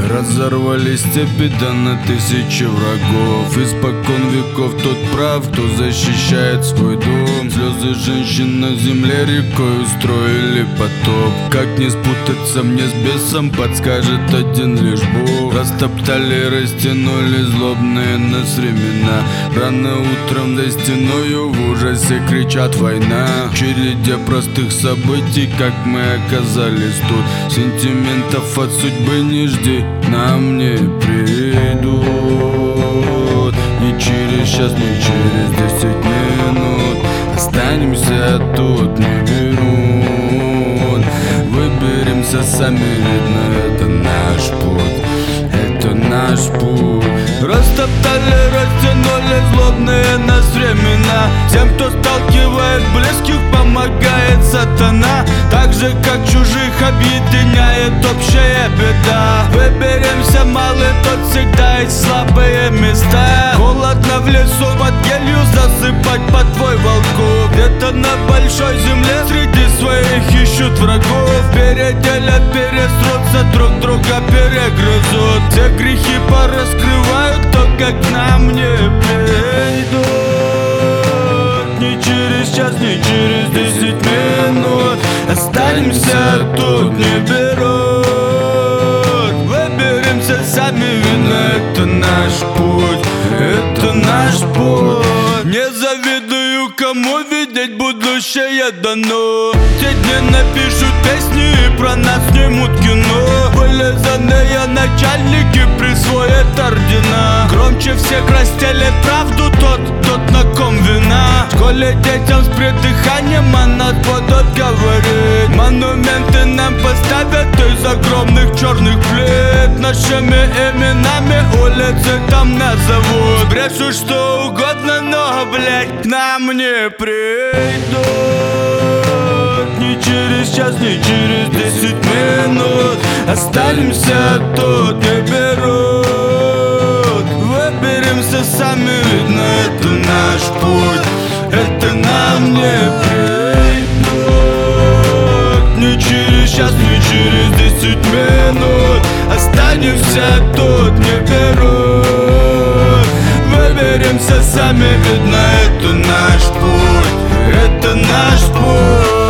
Разорвали степи, да на тысячи врагов. Испокон веков тот прав, кто защищает свой дом. Слезы женщин на земле рекой устроили потоп. Как не спутаться мне с бесом, подскажет один лишь Бог. Растоптали, растянули злобные нас времена. Рано утром за стеною в ужасе кричат война. В череде простых событий, как мы оказались тут. Сентиментов от судьбы не жди, нам не придут. Ни через час, ни через 10 минут. Останемся тут, не берут. Выберемся сами, видно, это наш путь. Это наш путь. Растоптали, растянули злобные нас времена. Тем, кто сталкивает близких, помогает сатана. Так же, как чужих объединяет общая беда. Выберемся, малый, тот всегда есть слабые места. Холодно в лесу, под елью засыпать по твой волков. Где-то на большой земле среди своих ищут врагов. Переделят, пересрутся, друг друга перегрызут. Все грехи пораскрывают, кто как к нам не придут. Ни через час, ни через 10 минут. Останемся тут, не берут. Выберемся сами, видно, это наш путь. Это наш путь. Не завидую, кому видеть будущее дано. Те дни напишут песни и про нас снимут кино. Вылизанные начальники присвоят ордена. Громче всех расстелит правду тот, на ком вина. В школе детям с придыханием о нас будут говорить. Монументы нам поставят из огромных черных плит. Нашими именами улицы там назовут. Брешут что угодно, но, блять, к нам не придут. Ни через час, ни через 10 минут. Останемся тут, не берут. Выберемся сами, видно, это наш путь. Это нам не придут. Ни через час, ни через 10 минут. Останемся тут, не берут. Выберемся сами, видно, это наш путь. Это наш путь.